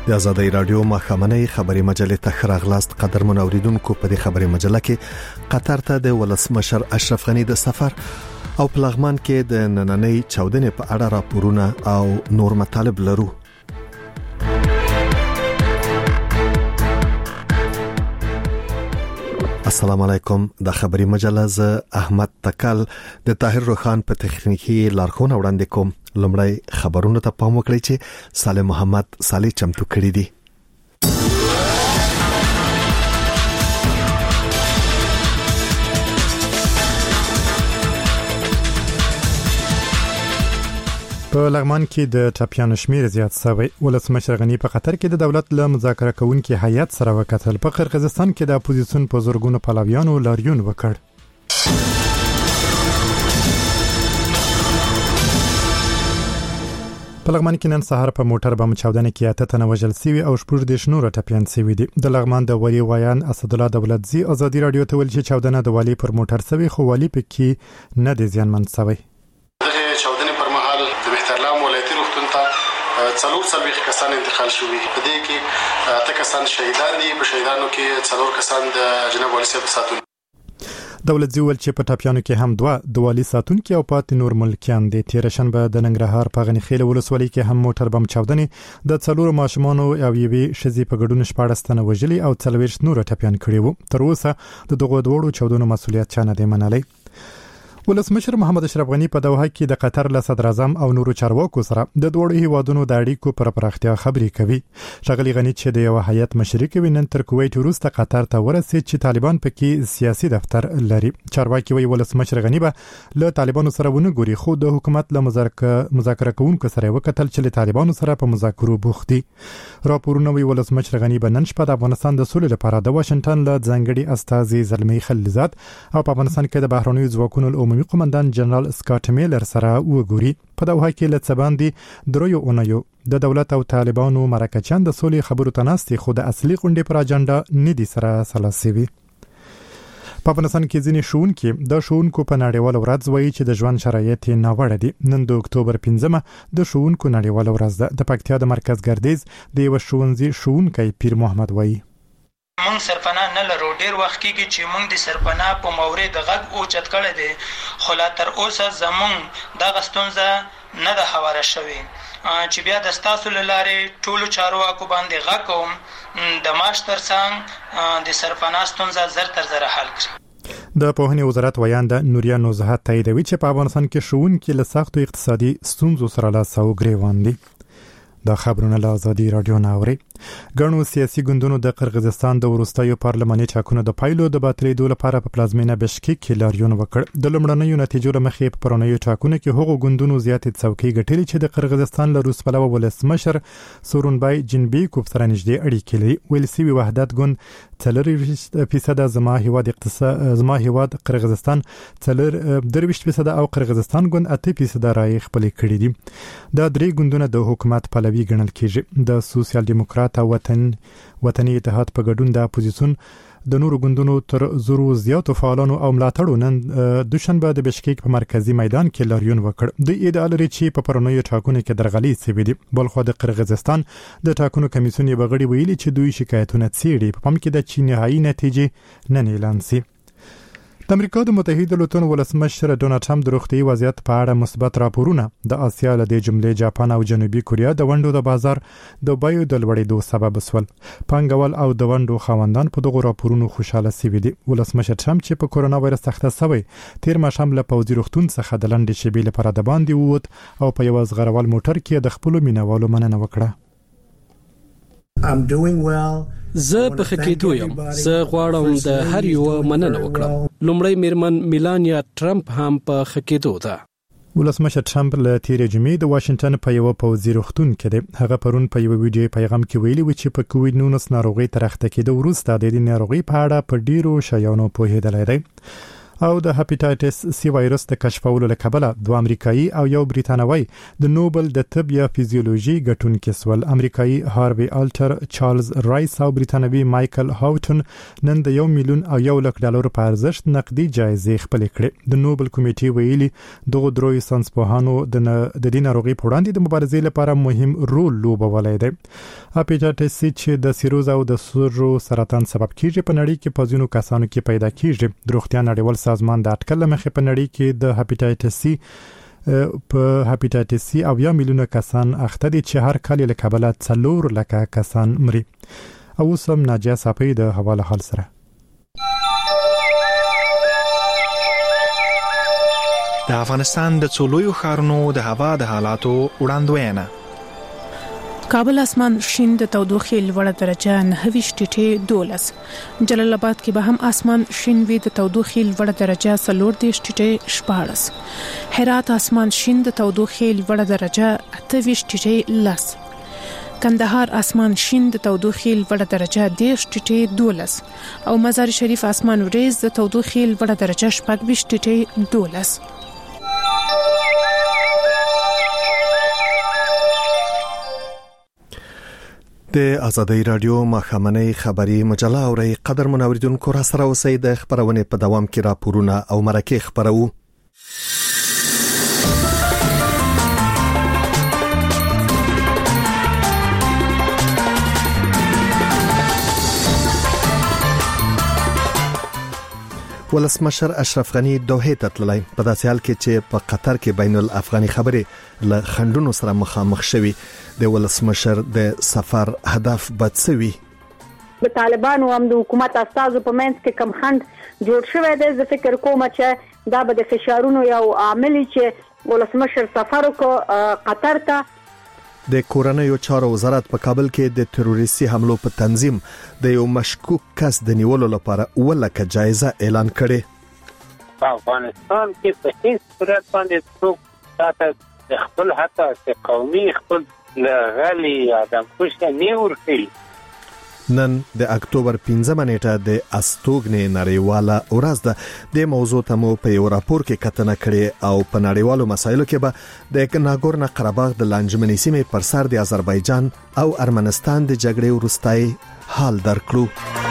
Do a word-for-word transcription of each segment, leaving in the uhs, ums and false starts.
د آزادۍ رادیو مخامنۍ خبري مجلې ته راغلاست. قدرمن اوریدونکو، په دې خبري مجله کې قطر ته د ولسمشر اشرف غنی د سفر او پلغمان کې د نننۍ چاودنې په اړه راپورونه او نور مطالب لرو. السلام علیکم. د خبري مجله ز احمد تکل د طاهر روخان په تخنیکی لارښوونه وړاندې کوم. لمړی خبرونه ته پام وکړئ چې صالح محمد صالح چمتو کړی دی. په لغمان کې د ټاپیانو شمیر زیات شوی. ولسمشر غنی په قطر کې د دولت له مذاکره کوونکو هیئت سره وکتل. په قرغیزستان کې د اپوزیسیون په زورګونو پلاویانو لاریون وکړ. په لغمان کې نن سهار په موټر بم چاودنه کې اته تنه وژل شوي او شپږ د شنو ټاپیان شوي دي. د لغمان د ولی ویان اسد الله دولتزی ازادي رادیو ته ویل چې چاودنه د والی پر موټر شوی، خو والی پکې نه دي زیانمن شوی. څلور څلويخ کسان انتقال شوي. په دې کې اته کسان شهیدان دي. په شهیدانو کې څلور کسان د جناب والي صاحب ساتون. دولت زیول چې په ټاپیانو کې هم دوه د والي ساتونکو او پاتې نور ملکیان دي. تیر شنبه د ننګرهار په غنی خیل ولسوالۍ کې هم موټر بم چاودنې د څلور ماشومانو او یوې شذې په ګډون شپږ تنه وژلي او څلور نور ټاپیان کړي وو. تر اوسه د دغه دوړو چاودنو مسولیت چا نه دی منلی. ولسمشر محمد اشرف غنی په دوحه کې د قطر له صدر اعظم او نورو چارواکو سره د دوړو هیوادونو د اړیکو پر پراختیا خبرې کوي. ښاغلي غنی چې د یو هیئت مشري کوي نن تر کویت وروسته قطر ته ورسېد چې طالبان پکې سیاسي دفتر لري. چارواکي وی ولسمشر غنی به له طالبانو سره ونه ګوري، خو د حکومت له مذاکره کوونکو سره وکتل چې له طالبانو سره په مذاکرو بوخت دي. راپورونه وی ولسمشر غنی به نن شپه د افغانستان د سولې لپاره د واشنگټن له ځانګړي استازي زلمی خلیلزاد او په افغانستان کې د بهرنیو ځواکونو عمومي قومندان جنرال سکاټ میلر سره وګوري. په دوحه کې له څباندې درویو اونیو د دولت او طالبانو مرکچان د سولې خبرو تناستي، خو د اصلي غونډې پر اجنډا نه دي سره سلاسي. په افغانستان کې ځینې ښوونکي د ښوونکو په نړیواله ورځ وایي چې د ژوند شرایط ناوړه دي. نن د اکتوبر پنځمه د ښوونکو نړیواله ورځ ده. د پکتیا د مرکز ګردیز د یو ښوونځي ښوونکی پیر محمد وایي مونږ سرپنا نه لرو. ډیر وخت کېږي چې مونږ د سرپنا په مورید غږ اوچت کړی دی، خو لا تر اوسه زمونږ دغه ستونزه نه ده هواره شوې چې بیا د ستاسو له لارې ټولو چارواکو باندې غږ کوم د معاش ترڅنګ د سرپنا ستونزه زر تر زره حل کړي. د پوهنې وزارت ویاند نوریا نوزهت تاییدوي چې په افغانستان کې ښوونکي له سختو اقتصادي ستونزو سره لاس او ګریوان دي. دا خبرونه له آزادي رادیو نه اوري. ګڼو سیاسي ګوندونو د قرغیزستان د وروستیو پارلماني ټاکنو د پایلو د باطلېدو لپاره په پلازمینه بشکیک کې لاریون وکړ. د لومړنیو نتیجو مخې په پرونیو ټاکنو کې هغو ګوندونو زیاتې څوکۍ ګټلې چې د قرغیزستان له روس پلوه ولسمشر سورونبای جینبیکوف سره نږدې اړیکې لري. ویل سوي وحدت ګوند څلور فیصد زما هیواد اقتصاد زما هیواد قرغیزستان څلور درویشت فیصد او قرغیزستان ګوند اته فیصد رایې خپل کړي دي. دا درې ګوندونه د حکومت پلوي ګڼل کېږي. د سوسیال دیموکرات او وطن وطني اتحاد په ګډون د اپوزیسیون د نورو ګوندونو تر زرو زیاتو فعالانو او ملاتړو نن دوشنبه د بشکیک په مرکزی میدان کې لاریون وکړ. د ادعا لري چې په پرونیو ټاکنو کې درغلي شوې دي. بلخو د قرغیزستان د ټاکنو کمیسیون یې بغړي ویلي چې دوی شکایتونه څېړي، په پام کې د چین نهایي نتیجې نن اعلان شي. د امریکا د متحده ایالاتو ولسمشر ډونالډ ټرمپ د روغتیايي وضعیت په اړه مثبت راپورونه د آسیا له دې جملې جاپان او جنوبي کوریا د ونډو د بازار د بیو د لوړېدو سبب شول. پانګوال او د ونډو خاوندان په دغو راپورونو خوشاله شوي دي. ولسمشر ټرمپ چې په کورونا وایرس اخته شوی تیر ماښام له پوځي روغتون څخه د لنډې شېبې لپاره د باندې ووت او په یو زغرول موټر کې د خپلو مینوالو مننه وکړه. زه په خکېدو یم. زه غواړم د هر یو مننه وکړم. لومړی میرمن میلانیا ټرمپ هم په خکېدو ده. ولسمشر ټرمپ له تیرې جمعې د واشنگټن په یو پوځي روغتون کې دی. هغه پرون په یو ویډیو پیغام کې ویلي و چې په کووډ نولس ناروغي تر اخته کېدو وروسته د دې ناروغي په اړه په ډیرو شیانو پوهېدلی دی. او د هپاتایټس سی وایرس د کشفولو لپاره دوه امریکایي او یو بریتانوي د نوبل د طب یا فزیولوژي ګټونکي سول. امریکایي هاروی الټر، چارلز رایس او بریتانوي مایکل هاوټن نن د یو میلیون او یو لک ډالر په ارزښت نقدي جایزې خپل کړې. د نوبل کمیټې ویلي دغه دروي ساينسپوهانو د د دې ناروغي په وړاندې د مبارزې لپاره مهم رول لوبولی دی. هپاتایټس سی چې د سیروز او د سورو سرطان سبب کیږي په نړۍ کې په ځینو کسانو کې پیدا کیږي. د روغتیا نړیوال سازمان د اټکل مخې په نړۍ کې د هپاتایټس سی په هپاتایټس سی او یا میلیونه کسان اخته دي چې هر کال له کبله څلور لکه کسان مري. او سم ناجیه صافی د حواله حال سره. د افغانستان د څولویو ښارونو د هوا د حالاتو وړاندوینه. کابل اسمان شین د تودوخې لوړه درجه نه ویشتې دولس. جلال آباد کې به هم اسمان شین وي د تودوخې لوړه درجه څلور دیشتې شپاړس. هرات اسمان شین د تودوخې لوړه درجه اته ویشتې لس. کندهار اسمان شین د تودوخې لوړه درجه دیشتې دولس او مزار شریف اسمان وریځ د تودوخې لوړه درجه شپږ ویشتې دولس. د آزادۍ رادیو مخامنۍ خبری مجله اوري قدر منوریدونکو را سره اوسئ. د خبرونه په دوام کې راپورونه او مرکه خبرو. ولسمشر اشرف غنی دوحه ته تللی په داسې حال کې چې په قطر کې بین الافغاني خبرې له خندونو سره مخامخ شوي. د ولسمشر د سفر هدف بدسوي. د طالبانو هم د حکومت استازو په منځ کې کم خند جوړ شوی دی. زه فکر کوم چې دا به د فشارونو یو عامل چې ولسمشر سفر وکړ قطر ته. د کورنیو چارو وزارت په کابل کې د تروریستي حملو په تنظیم د یو مشکوک کس د نیولو لپاره ولکه جایزه اعلان کړې. په افغانستان کې په هیڅ صورت باندې څوک تاسو خپل حتی قومي خپل لغلي آدم خوشته نه ورکړي. نن د اکتوبر پنځمه نیټه د استوګنې نړیواله ورځ ده. د موضوع ته مو په یو راپور کې کتنه کړې او په نړیوالو مسایلو کې به د ناګورنو قرهباغ د لانجمنې سیمې پر سر د آذربایجان او ارمنستان د جګړې وروستۍ حال درکړو.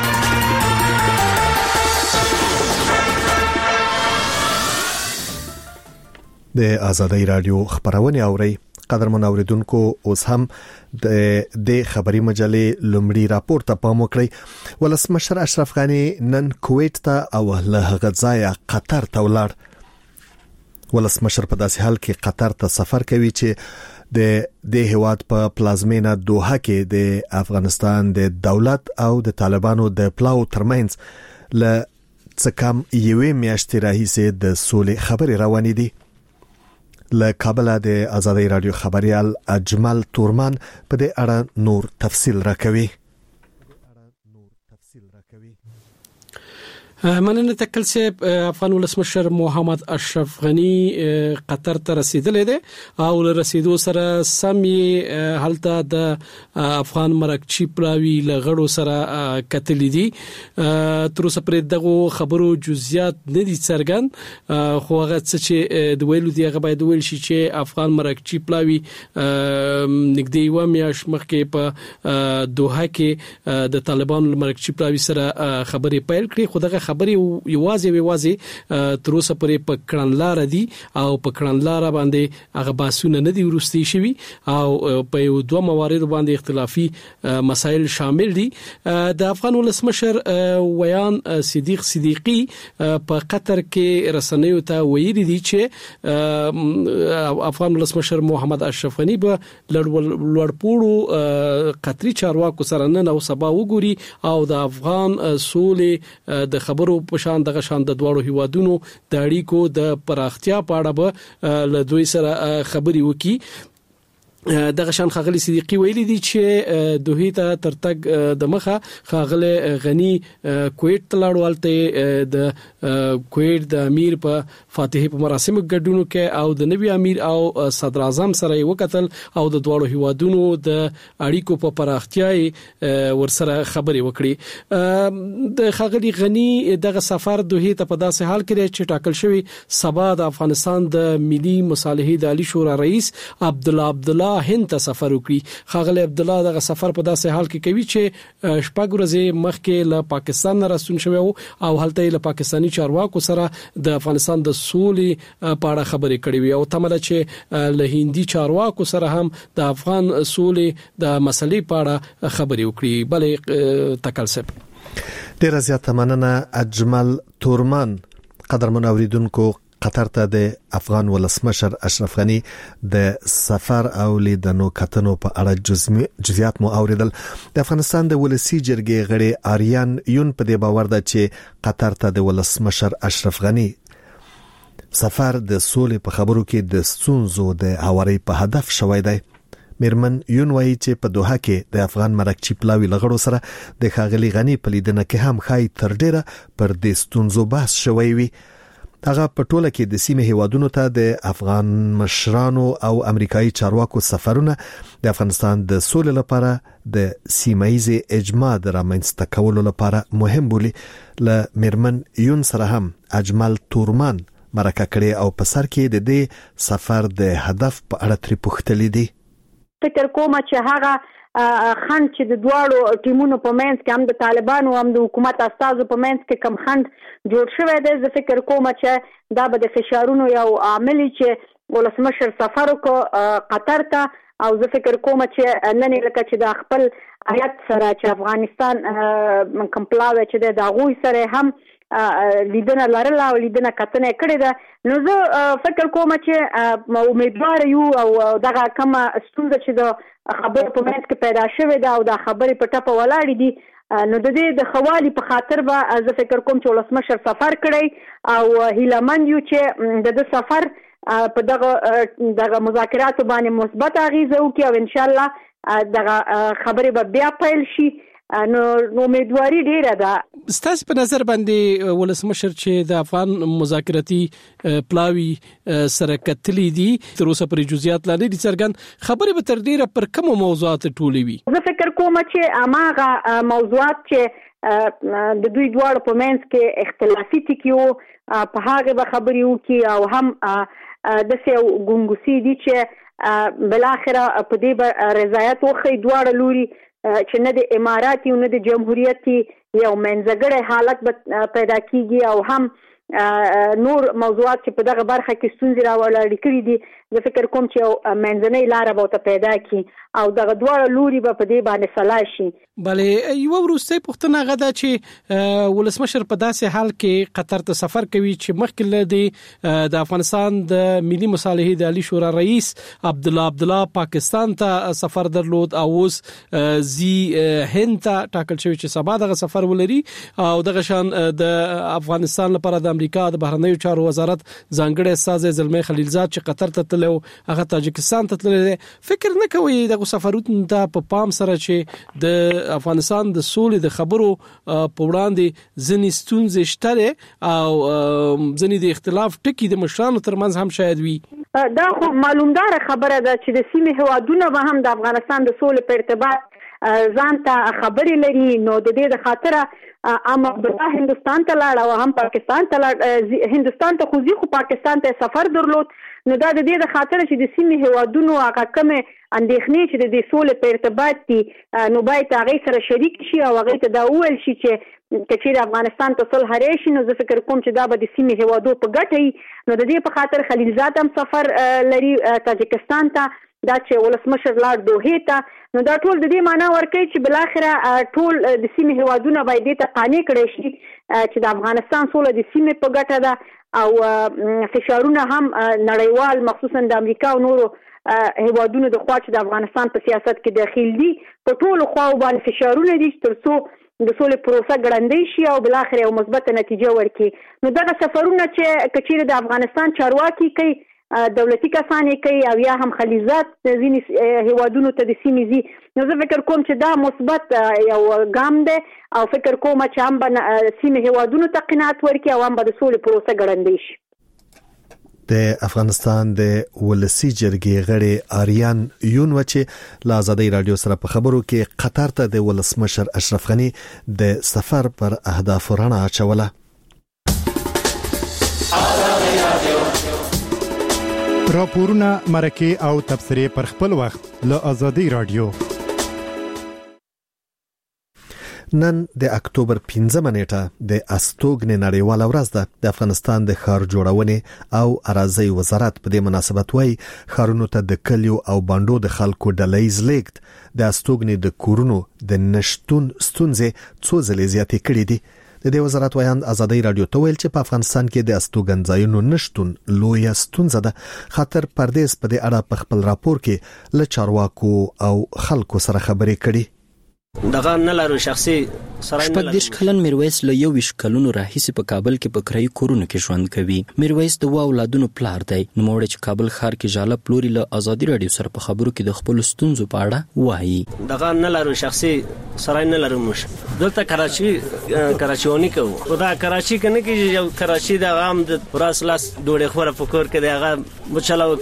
د آزادۍ رادیو خبرونه اوري. قدر منوریدونکو اوس هم د د خبري مجلې لومړی راپور ته پام وکړئ. ولسمشر اشرف غنی نن کویت ته او له غزا قطر ته ولاړ. ولسمشر په داسې حال کې قطر ته سفر کوي چې د د هیواد په پلازمینه دوحه کې د افغانستان د دولت او د طالبانو د پلاو ترمنځ ل څه کم یوې میاشتې راهیسې د سولې خبرې روانې دي. له کابل د آزادۍ رادیو خبريال اجمل تورمان په دې اړه نور تفصیل راکوي. مننه تکل سیب. افغان ولسمشر محمد اشرف غنی قطر ته رسیدلی دی او له رسیدو سره سمې حالت د افغان مرکچی پلاوی لغړو سره کتلې دي. تر اوسه پر دغه خبرو جزئیات نه دي څرګند، خو هغه چې د ویلو دی هغه باید ویل شي چې افغان مرکچی پلاوی نږدې یو میاش مخکې په دوحه کې د طالبانو مرکچی پلاوی سره خبرې پیل کړې. خو دغه خبرې یوازې یوازې تر اوسه پرې په کړنلار دي او په کړنلار باندې هغه باسونه نه دي ورستي شوی او په یو دوه موارد باندې اختلافي مسایل شامل دي. د افغان ولسمشر ویان صدیق صدیقی په قطر کې رسنیو ته ویلي دي چې افغان ولسمشر محمد اشرف غنی به لوړپوړو قطري چارواکو سره نن او سبا وګوري او د افغان سولې د خبرو په شان دغه شان د دوړو هیوادونو د اړیکو د پراختیا په اړه به له دوی سره خبري وکړي. دغه شان خاغلی صدیقی ویلي دي چې دوه ته ترتګ د مخه خاغله غنی کویت تلاړوالته د کویت د امیر په فاتحه په مراسم ګډونو کې او د نوی امیر او صدر اعظم سره یو قتل او د دوړو هیوادونو د اړیکو په پراختیاي ورسره خبري وکړي د خاغلی غنی دغه سفر دوه ته په داسې حال کې چې ټاکل شوی سبا د افغانستان د ملي مصالحې د عالی شورا رئیس عبد الله عبد الله هند ته سفر وکړي خاغلی عبد الله دغه سفر په داسې حال کې کوي چې شپږ ورځې مخکې له پاکستان راستون شوی او هلته له پاکستانی چارواکو سره د افغانستان د سولې په اړه خبرې کړې وي او تمله چې له هندي چارواکو سره هم د افغان سولې د مسلې په اړه خبرې وکړي بلې تکلسب ډیر زیاته مننه اجمل تورمان قدرمن اوریدونکو قطر ته د افغان ولسمشر اشرف غنی د سفر او لیدنو کتنو په اړه جزئیات مو اوریدل د افغانستان د ولسی جرګې غړي آریان یون په دې باور ده چې قطر ته د ولسمشر اشرف غنی سفر د سولې په خبرو کې د ستونزو د هواري په هدف شوی دی میرمن یون وایي چې په دوحه کې د افغان مرکچی پلاوی لغړو سره د خاغلی غنی په لیدنه کې هم خای تر ډیره پر د ستونزو بحث شوی وي هغه په ټوله کې د سیمه هیوادونو ته د افغان مشرانو او امریکایي چارواکو سفرونه د افغانستان د سولې لپاره د سیمایي اجماع د رامنځته کولو لپاره مهم بولي ل میرمن یون سره هم اجمل تورمان مرکه کړي او په سر کې د دې سفر د هدف په اړه تری پوښتلې دي فکر کوم چې هغه خند چې د دواړو ټیمونو په منځ کې هم د طالبانو هم د حکومت استازو په منځ کې کم خند جوړ شوی دی زه فکر کوم چې دا به د فشارونو یو عامل چې ولسمشر سفر وکړ قطر ته او زه فکر کوم چې نن لکه چې د خپل آیت سره چې افغانستان کمپلاوي چې د غوي سره هم لیدنه لرله او لیدنه کتنه کړې ده نو زه فکر کوم چې امیدوار یو او دغه کومه ستونزه چې د خبر په منځ کې پیدا شوه دا او د خبرې په ټاپه ولاړې دي نو د دې د خوالي په خاطر به زه فکر کوم چې ولسمشر سفر کړی او هیلمن یو چې د سفر په دغه دغه مذاکرات باندې مثبت اغیزه وکړي او ان شاء الله دغه خبرې به بیا پیل شي نو امیدواري ډیره ده ستاسو په نظر باندې ولسمشر چې د افغان مذاکراتي پلاوی سره کتلی دي تر اوسه پر جزئیات لاندې دي څرګند خبرې به تر ډیره پر کوم موضوعات ټولې وي زه فکر کوم چې اماغه موضوعات چې د دوی دواړو په منځ کې اختلافي ټکیو په هغه به خبرې وکړي او هم د څه ګونګوسی دي چې بل اخره په دې به رضایت وخی دواړو لوري چې نه د اماراتي او نه د جمهوریتي یو منځګړی حالت پیدا کیږي او هم نور موضوعات چې په دغه برخه کې ستونزې راوړل کړي دي زه فکر کوم چې یو منځنۍ لار به ته پیدا کی او دغه دواړه لوري به په دې باندې صلاح شي بلې یو وروستي پوښتنه غدا چې ولسمشر په داسې حال کې قطر ته سفر کوي چې مخکې له د افغانستان د ملي مصالحې د عالی شورا رئیس عبد الله عبد الله پاکستان ته سفر درلود او اوس زی هند ته ټاکل شوی چې سبا دغه سفر ولري او دغه شان د افغانستان لپاره د امریکا د بهرنیو چارو وزارت ځانګړی استاذ زلمي خلیلزاد چې قطر ته تلو هغه تاجکستان ته تللی فکر نه کوي دغه سفرونه ته په پام سره چې د افغانستان د سولې د خبرو په وړاندې ځنې ستونزې شته او ځنې د اختلاف ټکي د مشرانو ترمنځ هم شاید وي دا خو معلومدار خبره ده چې د سیمې هوادونه به هم د افغانستان د سولې په ارتباط ځان ته خبرې لري نو د دې د خاطره اما به هندستان ته لاړ او هم پاکستان ته لاړ هندستان ته خو ځي خو پاکستان ته سفر درلود نو دا د دې د خاطر چې د سیمې هوادونو هغه کومه اندېښنې چې د سولې په ارتباط دي نو باید هغه سره شریک شي او هغه ته دا وویل شي چې چې افغانستان ته صلح راشي نو زه فکر کوم چې دا به د سیمې هوادو په ګټه نو د دې په خاطر خلیلزاد هم سفر لري تاجکستان ته دا چې ولسمشر لاړ دوحه ته نو دا ټول د دې معنی ورکوي چې بل اخره ټول د سیمې هوادونه باید ته قانع کړي شي چې د افغانستان سولې د سیمې په ګټه ده او فشارونه هم نړیوال مخصوصا د امریکا او نورو هوادونو د خوا چې د افغانستان په سیاست کې داخل دي په ټولو خواو باندې فشارونه دي ترڅو د سولې پروسه ګړندۍ شي او بل اخر یو مثبت نتیجه ورکړي نو دغه سفرونه چې کچیر د افغانستان چارواکي کوي دولتي کسان کوي او یا هم خلیزات ځینې هیوادونو ته د سیمې زی. نو زه فکر کوم چې دا مثبت یو ګام دی او فکر کوم چې هم به سیمې هیوادونو ته قناعت ورکړي او هم به د سولې پروسه ګړندۍ شي. د افغانستان د ولسی جرګې غړي آریان یون چې له آزادۍ رادیو سره په خبرو کې قطر ته د ولسمشر اشرف غنی د سفر پر اهداف رڼا اچوله. راپورونه مرکه او تبصره پر خپل وخت له آزادۍ رادیو. نن د اکتوبر پنځمه نیټه د استوګنې نړیواله ورځ ده. د افغانستان د ښار جوړونې او اراضي وزارت په دې مناسبت وايي ښارونو ته د کلیو او بانډو د خلکو ډلهیز لیږد د استوګنې د کورونو د نشټون ستونزې څو ځلې زیاتې کړې دي. د دې وزارت ویاند آزادۍ رادیو ته ویل چې په افغانستان کې د استوګنځایونو نشټون لویه ستونزه ده. خاطر پردیس په دې اړه په خپل راپور کې له چارواکو او خلکو سره خبرې کړي. دغه نه لرو شخصي سره نه لرو. کلن میرویس له یو ویش کلونو راهیسې په کابل کې په کرایي کورونو کې ژوند کوي. میرویس د واو اولادونو پلار دی. نو موږ چې کابل ښار کې جاله پلوري له آزادۍ رادیو سره په خبرو کې د خپل ستونزو په اړه وایي. دغه نه لرو شخصي سره نه لرو. مش دلته کراچي کراچيونی کو خدا کراچي کنه کې یو کراچي د عام د پراس لاس ډوړې خوره فکر کې دغه مچلاو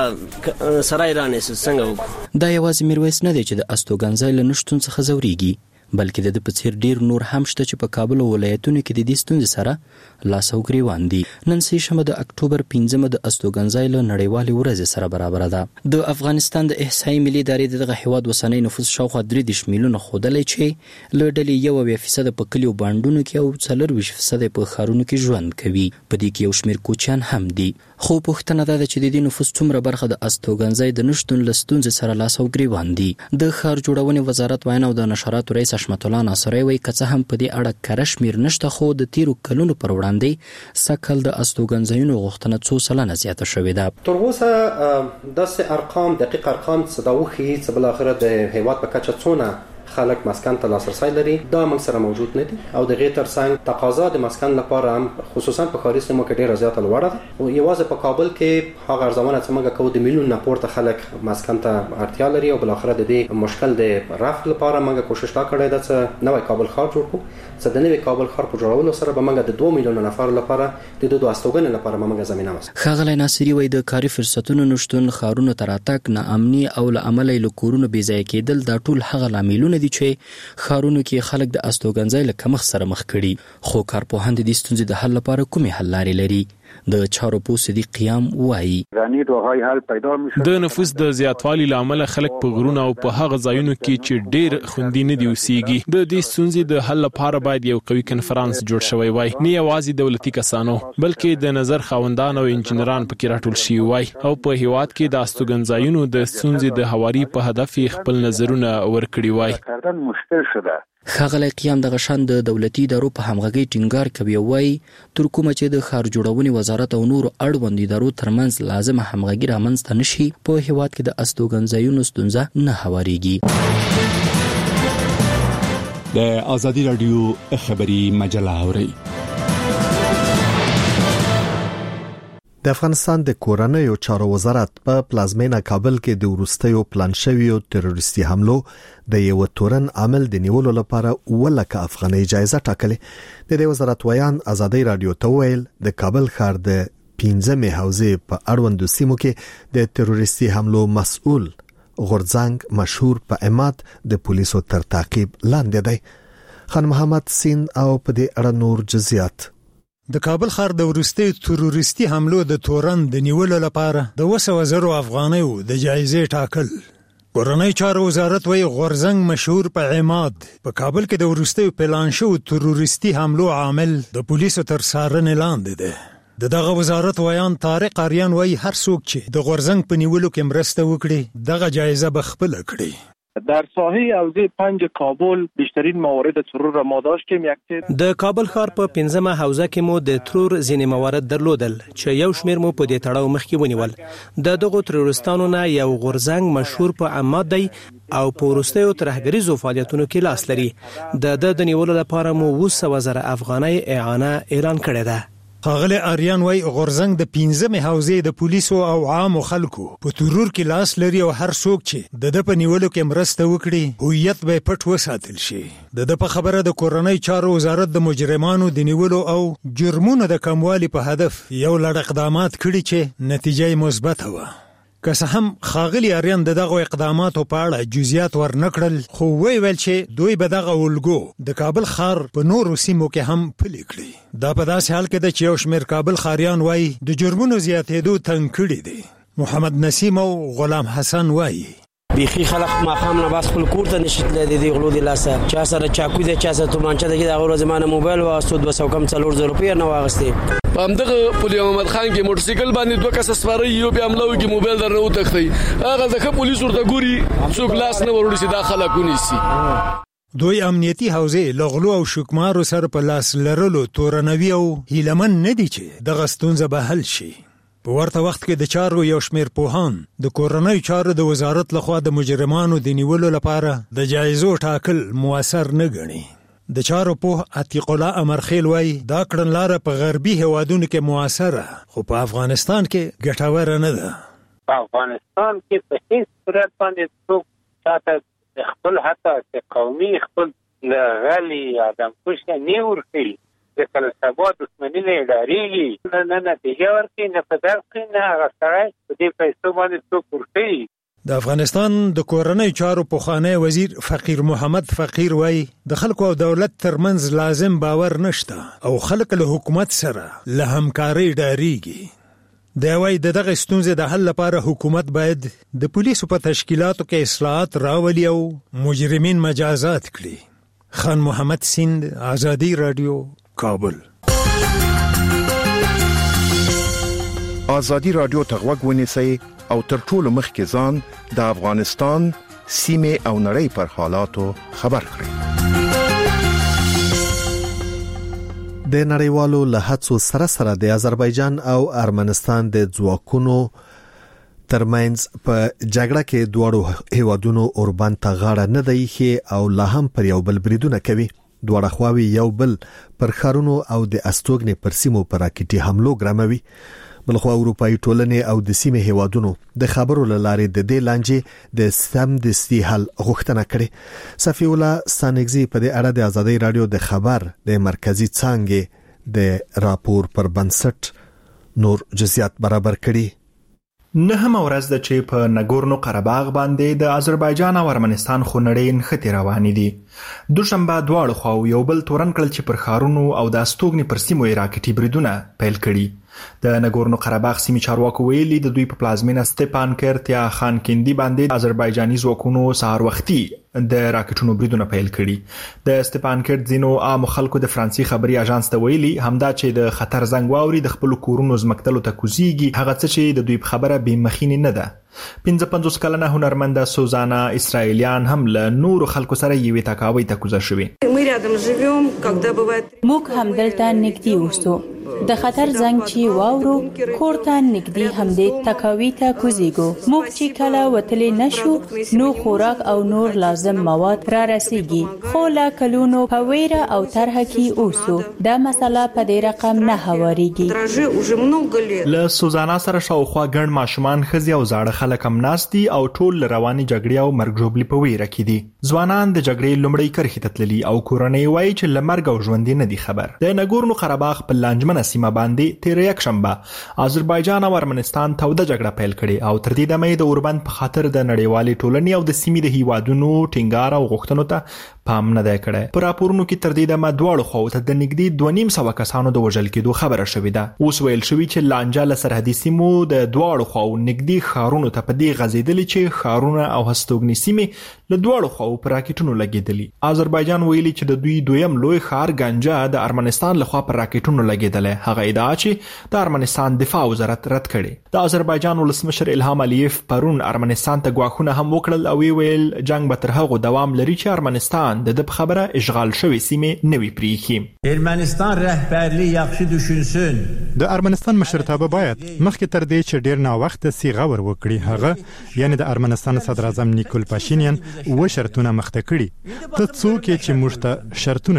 کده سره ایران څنګه. دا یوازې میرویس نه دی چې د استوګنځای له نشټون څخه ریږي بلکې د پڅیر ډیر نور هم شته چې په کابل ولایتونو کې د دې ستونزې سره لاس او ګریوان دي. نن سه شنبه د اکتوبر پنځمه د استوګنځای له نړیوالې ورځې سره برابر ده. د افغانستان د احصایي ملي ادارې دغه هیواد وسنۍ نفوس شاوخوا درې دېرش میلیونه ښودلی چې له ډلې یو اویا فیصده په کلیو بانډونو کې او څلرویشت فیصده په ښارونو کې ژوند کوي. په دې کې یو شمېر کوچیان هم دي. خو پوښتنه ده چې د دې نفوس څومره برخه د استوګنځای د نشټون له ستونزې سره لاس او ګریوان دي. د ښار جوړونې وزارت وینا او د نشراتو رئیس حشمت الله ناصری وایي که څه هم په دې اړه کره شمېر نشته خو د تیرو کلونو پر وړاندې سږ د استوګنځایونو غوښتنه څو سلنه زیاته شوې ده. تر اوسه داسې ارقام دقیق ارقام څه دا وښیي چې بالاخره د هیواد په کچه څونه خلک مسکن ته لاسرسی لري دا موږ سره موجود نه دي او د غیر ترڅنګ تقاضا د مسکن لپاره هم خصوصا په ښاري سیمو کې ډیره زیاته لوړه ده. او یوازې په کابل کې هغه ارزونه چې موږ کوو د میلیون نه پورته خلک مسکن ته اړتیا لري او بالاخره د دې مشکل د رفع لپاره موږ کوشش تا کړې ده چې نوې کابل ښار جوړ کړو. چې د نوې کابل ښار په جوړولو سره به موږ د دوه میلیون نفر لپاره د دوه استوګنې لپاره موږ زمينه وسه. ښاغلی ناصری وایي د کاري فرصتونو نشټون ښارونو ته راتګ ناامني او له امله له کورونو بې ځایه کېدل دا ټول هغه لاملونه دي چې ښارونو کې خلک د استوګنځای له کمښت سره مخ کړي. خو کارپوهان د دې ستونزې د حل لپاره کومې حل لارې لري؟ د چارو پو صدیق قیام وایي د نفوس د زیاتوالي لامل خلک په غرونو او په هغه ځایونو کې چې ډیر خوندي نه دي اوسېږي. د دې ستونزې د حل لپاره باید یو قوي کنفرانس جوړ شوی وای نه یوازې دولتي کسانو بلکې د نظر خاوندان او انجنیران پکې راټول شي وای او په هیواد کې د استوګنځایونو د ستونزې د هواري په هدف خپل نظرونه ورکړي وای. مشکل شوه. ښاغلی قیام دغه شان د دولتي ادارو په همغږۍ ټینګار کوي او وایي تر کومه چې د ښار جوړونې وزارت او نورو اړوندو ادارو ترمنځ لازمه همغږي رامنځته نشي په هیواد کې د استوګنځایونو ستونزه نه هوارېږي. د آزادۍ رادیو خبري مجله اورئ. د افغانستان د کورنیو چارو وزارت په پلازمینه کابل کې د ورستیو پلان شویو تروریستي حملو د یو تورن عمل د نیولو لپاره ولکه افغاني جایزه ټاکلې. د دې وزارت ویان آزادۍ رادیو ته ویل د کابل ښار د پنځمې حوزې په اړوندو سیمو کې د تروریستي حملو مسؤل غورځنګ مشهور په امات د پولیسو تر تعقیب لاندې دی. خان محمد سین او په دې اړه نور جزئیات. د کابل ښار د ورستي تروریستي حملو د تورن د نیولو لپاره د وسو زرو افغانیو د جایزې ټاکل. کورنۍ چارو وزارت وی غورځنګ مشهور په عماد په کابل کې د ورستي پلان شو تروریستي حملو عامل د پولیسو تر څارنې لاندې دی. د دغه وزارت ویان طارق آریان وی هر څوک چې د غورځنګ په نیولو کې مرسته وکړي دغه جایزه به خپل کړي. در ساحه حوزه پنج کابل بیشترین موارد ترور را ما داشتیم. یک د کابل ښار په پنځمه حوزه کې مو د ترور ځینې موارد درلودل چې یو شمیر مو په دې تړاو مخکې ونیول. د دغو تروریستانو نه یو غورځنګ مشهور په عماد دی او په وروستیو ترهګریزو فعالیتونو کې لاس لري. د د نیولو لپاره مو اوه سوه زره افغانۍ اعانه اعلان کړې ده. ښاغلی آریان وای غورزنګ د پنځمې حوزې د پولیسو او عامو خلکو په ترور کې لاس لري او هر څوک چې د د په نیولو کې مرسته وکړي هویت به پټ وساتل شي. د د په خبره د کورنۍ چارو وزارت د مجرمانو د نیولو او جرمونو د کموالي په هدف یو لړ اقدامات کړي چې نتیجه یې مثبته وه. که څه هم ښاغلي آریان د دغو اقداماتو په اړه جزئیات ورنکړل، خو وی ویل چې دوی به دغه الګو د کابل ښار په نورو سیمو کې هم پلي کړي. دا په داسې حال کې ده چې یو شمېر کابل ښاریان وایي د جرمونو زیاتېدو تنګ کړي دي. محمد نسیم او غلام حسن وایي بیخي خلک ماقام نه بس خپل کور ته نشي تللی د غلو د لاسه، چا سره چاکو دی، چا سره تومانچه دی. د هغه زمانه موبایل واغستو دوه سوه کم څلور زره روپۍ نه واغستې. په همدغه پولي محمد خان کې موټر سایکل باندې دوه کسه سپاره یو بیا حمله وکړي، موبایل درنه وتښتي. هغه ځکه پولیس ورته ګوري څوک لاس نه وروړي چې دا خلک ونیسي. دوی امنیتي حوزې له غلو او شکمارو سره په لاس لرلو تورنوي او هیلمن نه دي چې دغه ستونزه به حل شي. په ورته وخت کې د چارو یو شمېر پوهان د کورنۍ چارو د وزارت لخوا د مجرمانو د نیولو لپاره د جایزو ټاکل موثر نه ګڼي. د چارو پوه عتیق الله امرخیل وایي دا کړنلاره په غربي هیوادونو کې موثره، خو په افغانستان کې ګټوره نه ده. په افغانستان کې په هیڅ صورت باندې څوک چاته خپل حتی قومي خپل غلي آدم کشته نه ورکوي. د کله سبا دښمني نه ډارېږي، نه نه نتیجه ورکوي، نه په درس کوي، نه هغه سړی په دې پیسو باندې څوک ورکوي. د افغانستان د کورنۍ چارو پخوانی وزیر فقیر محمد فقیر وایي د خلکو او دولت ترمنځ لازم باور نشته او خلک له حکومت سره له همکارۍ ډارېږي. دی وایي د دغه ستونزې د حل لپاره حکومت باید د پولیسو په تشکیلاتو کې اصلاحات راولي او مجرمین مجازات کړي. خان محمد سیند، آزادی رادیو، کابل. آزادی رادیو ته غوږ ونیسئ او تر ټولو مخکې ځان د افغانستان سیمې او نړۍ پر حالاتو خبر کړئ. د نړیوالو له هڅو سره سره د آذربایجان او ارمنستان د ځواکونو ترمنځ په جګړه کې دواړو هیوادونو اوربان ته غاړه نه دی ښې او لا هم پر یو بل بریدونه کوي. دواړه خواوې یو بل پر ښارونو او د استوګنې پر سیمو پر راکټي حملو ګرموي. بلخوا اروپایي ټولنې او د سیمې هیوادونو د خبرو له لارې د دې لانجې د سمدستي حل غوښتنه کړې. صفی الله سانګزي په دې اړه د آزادۍ رادیو د خبر د مرکزی څانګې د راپور پر بنسټ نور جزئیات برابر کړي. نه هم ورځ د چې په نګورنو قرهباغ باندې د آذربایجان او ارمنستان خونړۍ نښتې روانې دي. دوشنبه دواړو خواو یو بل تورن کړل چې پر ښارونو او د استوګنې پر سیمو یې راکټي بریدونه پیل کړي. د نګورنو قرهباغ سیمې چارواکو ویلي د دوی په پلازمینه ستپانکرت یا خانکندي باندې آذربایجاني ځواکونو سهار وختي د راکټونو بریدونه پیل کړي. د ستپانکرت ځینو عام خلکو د فرانسې خبري اژانس ته ویلي همدا چې د خطر زنګ واوري د خپل کورونو زمکتلو ته کوزيږي، هغه څه چې د دوی په خبره به مخینه نه ده. پنځه پنځوس کلنه هنرمنده سوزانا اسرائیلیان هم له نورو خلکو سره یوې تاکاوي ته کوزه شوې. موږ هم دلته نږدې اوسو، د خطر زنګ چې واورو کور ته نږدې هم دې تاکاوي ته کوزيګو. موږ چې کله وتلې نشو نو خوراک او نور لازم مواد را رسیږي، خو لا کلونو په ویره او طرح کې اوسو. دا مسله په دې رقم نه هواريږي. له سوزانا سره شاوخوا ګڼ ماشومان خزي او زاړه خلک هم ناستي او ټول رواني جګړې او مرګ ژوبلې په ویره کې دي. ځوانان د جګړې لومړی کرښې ته تللي او کورنۍ وایي چې له مرګ او ژوند نه دي خبر. د نګورنو قرهباغ په لانجمنه سیمه باندې تیر یک شنبه آذربایجان او ارمنستان توده جګړه پیل کړې او تر دې دمه د اوربند په خاطر د نړیوالې ټولنې او د سیمې د هیوادونو ټینګار او غوښتنو ته پام نه دی کړی. په راپورونو کې تر دې دمه دواړو خواو ته د نږدې دوه نیم سوه کسانو د وژل کېدو خبره شوې ده. اوس ویل شوي چې لانجه له سرحدي سیمو د دواړو خواو نږدې ښارونو ته په دې غځېدلې چې ښارونه او هستوګنې سیمې له دواړو خواو په راکټونو لګېدلي. آذربایجان ویلي چې د دوی دویم لوی ښار ګنجه د ارمنستان لخوا پر راکټونو لګېدلی. هغه ادعا چې د ارمنستان دفاع وزارت رد کړي. د آذربایجان ولسمشر الهام الیف پرون ارمنستان ته ګواښونه هم وکړل او ویل جنگ به تر هغو دوام لري چې ارمنستان د د خبره اشغال شوی سیمې نوي پریخي. ارمنستان رهبرلی یاخشي دوشنسن. د ارمنستان مشرتابه باید مخکې تر دې چې ډیر نا وخت صیغه ور وکړي. هغه یعنی د ارمنستان صدر اعظم نیکول پاشینیان و شرطونه مخته کړي. ته څوک چې موږ ته شرطونه ژدي؟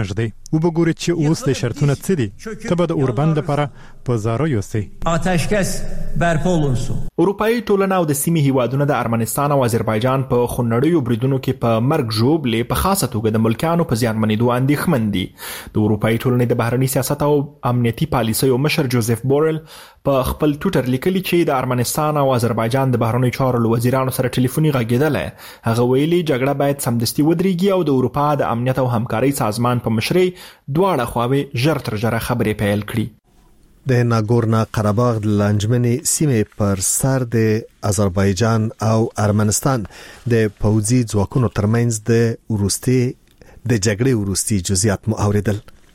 وبګوري چې اوس د شرطونه څه دي. ته به د اوربند لپاره په زارو یوسي. آتشکس برپا olunsun. اروپאי ټولنه او د سیمې هیوادونه د ارمنستان او آذربایجان په خونړیو بریدونو کې په مرګ ژوبلې په خاصه توګه د ملکانو په زیانمنېدو اندېښمن دي. د اروپאי ټولنې د بهرني سیاست او امنیتي پالیسیو مشر جوزف بورل په خپل ټویټر لیکلي چې د ارمنستان او آذربایجان د بهرنیو چارو وزیرانو سره ټلیفوني غږېدل. هغه ویلي جګړه باید سمدستي ودرېږي او د اروپا د امنیت او همکارۍ سازمان په مشرۍ دواړه خواوې ژر تر ژره خبرې پیل کړي. د ناګورنا قرهباغ د لانجمنې سیمې پر سر د آذربایجان او ارمنستان د پوځي ځواکونو ترمنځ د وروستي د جګړې وروستي جزئیات مو اوریدل.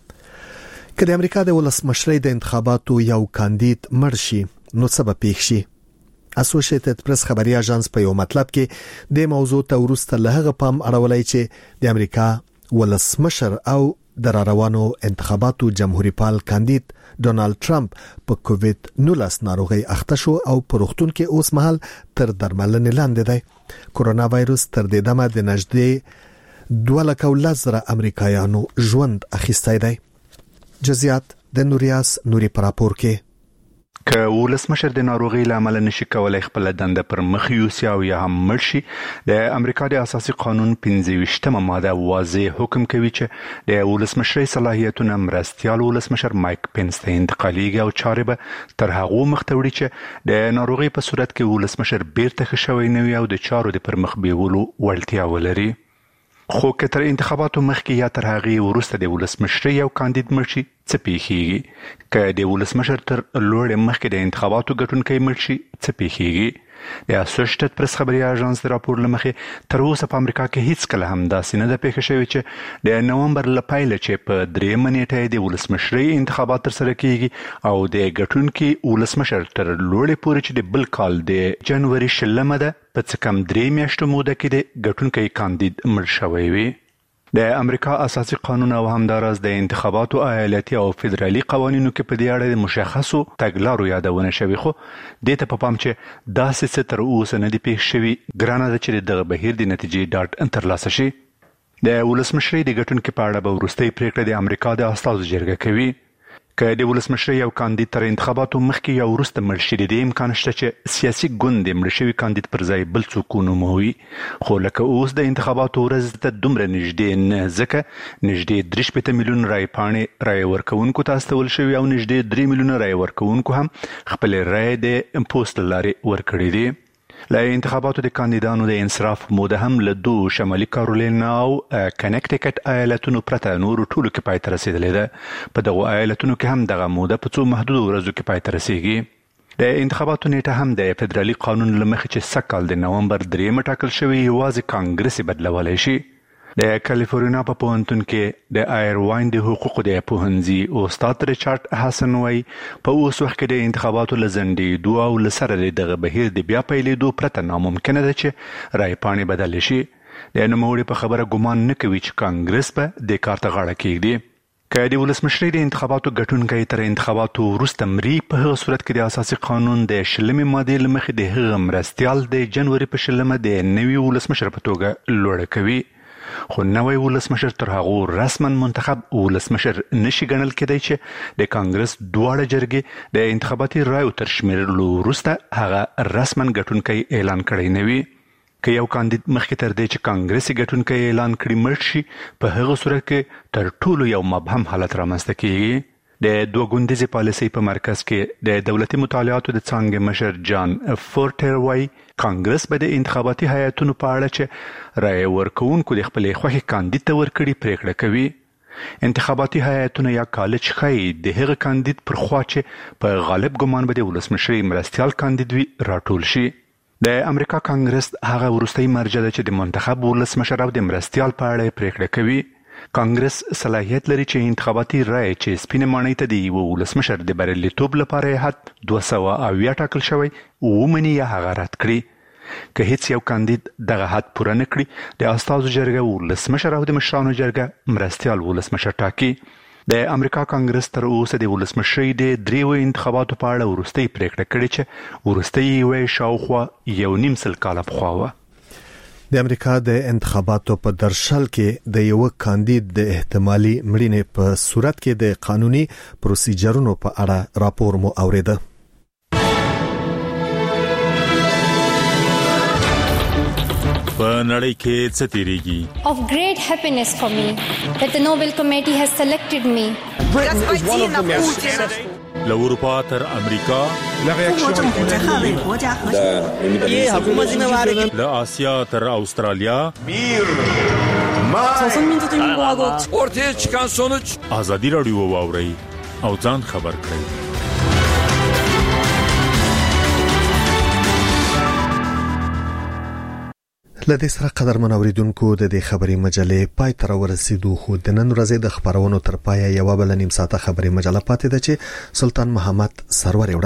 که د امریکا د ولسمشرۍ د انتخاباتو یو کاندید مړ شي نو څه به پیښ شي؟ اسوسییټډ پریس خبري اژانس په یو مطلب کې د موضوع ته ورسته له هغه پام اړولای چې د امریکا ولسمشر او د روانو انتخاباتو جمهوریت پال کاندید ډونالد ټرمپ په کووید نولس ناروغي اخته شو او په روغتون کې اوس مهال تر درملنې لاندې دی. کورونا وایروس تر دې دمه د نږدې دوه لک ولزره امریکایانو ژوند اخیستی دی. جزئیات د نوریاس نوري پراپور کې. که ولسمشر د ناروغي لامل نشي کولای خپل دنده پر مخ یوسي او یا هم مرشي، د امریکا د اساسي قانون پنځه ویشتمه ماده واضح حکم کوي چې د ولسمشرۍ صلاحیتونه مرستيال ولسمشر مایک پنس ته انتقاليږي او چارې به تر هغه مخته وړي چې د ناروغي په صورت کې ولسمشر بیرته ښه شوی نه وي او د چارو د پر مخ بیولو وړتیا ولري. خو که تر انتخاباتو مخکې یا تر هغې وروسته د ولسمشرۍ یو کاندید مړ شي څه پیښیږي؟ که د ولسمشر تر لوړې مخکې د انتخاباتو ګټونکی مړ شي څه پیښیږي؟ د اسوسییټډ پریس خبري اژانس د راپور له مخې تر اوسه په امریکا کې هیڅ کله هم داسې نه ده پیښه شوې چې د نومبر له پیله چې په درېیمه نیټه د ولسمشرۍ انتخابات ترسره کیږي او د ګټونکي ولسمشر تر لوړې پورې چې د بل کال د جنوري شلمه ده په څه کم درې میاشتو موده کې د ګټونکي کاندید مړ شوی وي. د امریکا اساسي قانون او همدارس د انتخاباتو ایالتي او فدرالي قوانینو کې په دې اړه د مشخصو تګلارو یادونه شوې، خو دې ته په پام چې داسې څه تر اوسه نه دي پیښ شوي. ګرانه ده چې دغه بهیر د نتیجې ډاډ ترلاسه شي. د ولسمشرۍ د ګټونکي په اړه به وروستۍ پریکړه د امریکا د استازو جرګه کوي. که د ولسمشرۍ یو کاندید تر انتخاباتو مخکې یا وروسته مړ شي، د دې امکان شته چې سیاسي ګوند د مړ شوي کاندید پر ځای بل څوک ونوموي. خو لکه اوس د انتخاباتو ورځ ته دومره نږدې نه، ځکه نږدې درې شپېته میلیون رایې پاڼې رایې ورکوونکو ته استول شوي او نږدې درې میلیونه رایې ورکوونکو هم خپلې رایې د پوسټ له لارې ورکړې دي. له انتخاباتو د کاندیدانو د انصراف موده هم له دوه شمالي کارولینا او کنیکټیکټ ایالتونو پرته نورو ټولو کې پای ته رسیدلې ده. په دغو ایالتونو کې هم دغه موده په څو محدودو ورځو کې پای ته رسیږي. د انتخاباتو نیټه هم د فدرالي قانون له مخې چې سږ د نومبر درېیمه ټاکل شوې، یوازې کانګرس بدلولی شي. د کالیفورنیا په پوهنتون کې د آیروین د حقوقو د پوهنځي استاد ریچارډ هاسن وایي په اوس وخت کې د انتخاباتو له ځنډېدو او له سره دغه بهیر د بیا پیلېدو پرته ناممکنه ده چې رایې پاڼې بدلې شي. د نوموړي په خبره ګمان نه کوي چې کانګرس به د کار ته غاړه کېږدي. که د ولسمشرۍ د انتخاباتو ګټونکی تر انتخاباتو وروسته مري، په هغه صورت کې د اساسي قانون د شلمې مادې له مخې د هغه مرستیال د جنوري په شلمه د نوي ولسمشر په توګه لوړه کوي. خو نوی ولسمشر تر هغه رسما منتخب ولسمشر نشي ګڼل کېدای چې د کانګرس دواړه جرګې د انتخاباتي رایو تر شمیرلو وروسته هغه رسما ګټونکی اعلان کړی نه وي. که یو کاندید مخکې تر دې چې کانګرس ګټونکی اعلان کړي مړ شي، په هغه صورت کې تر ټولو یو مبهم حالت رامنځته کیږي. د دوه ګوندیزې پالیسۍ په مرکز کې د دولتي مطالعاتو د څانګې مشر جان فورټر وایي کانګرس به د انتخاباتي هیئتونو په اړه چې رایې ورکوونکو د خپلې خوښې کاندید ته ورکړي پریکړه کوي. انتخاباتي هیئتونه یا کالج ښایي د هغه کاندید پر خوا چې په غالب ګمان به د ولسمشرۍ مرستیال کاندید وي راټول شي. د امریکا کانګرس هغه وروستۍ مرجع ده چې د منتخب ولسمشر او د مرستیال په اړه پریکړه کوي. کانګرس صلاحیت لري چې انتخاباتي رایې چې سپینې ماڼۍ ته د یوه ولسمشر د بریالیتوب لپاره یې حد دوه سوه اویا ټاکل شوی ومني یا هغه رد کړي. که هیڅ یو کاندید دغه حد پوره نه کړي، د استازو جرګه ولسمشر او د مشرانو جرګه مرستیال ولسمشر ټاکي. د امریکا کانګرس تر اوسه د ولسمشرۍ د دریو انتخاباتو په اړه وروستۍ پریکړه کړې چې وروستۍ یې شاوخوا یو نیم سل کاله پخوا وه. د امریکا د انتخاباتو په درشل کې د یو کاندید د احتمالي مړینې په صورت کې د قانوني پروسیجرونو په اړه راپور مو اوریده. په نړۍ کې څه تیریږي؟ Of great happiness for me that the Nobel Committee has selected me. له اروپا تر امریکا، له آسیا تر استرالیا، ortaya çıkan sonuç ازادي رادیو واوري او ځان خبر کړئ. لدې سره قدرمن اوریدونکو د دې خبري مجلې پای تر ورسېدو خو د نن ورځې د خبرونو تر پای یو بل نیم ساعته خبري مجله پاتې ده چې سلطان محمد سرور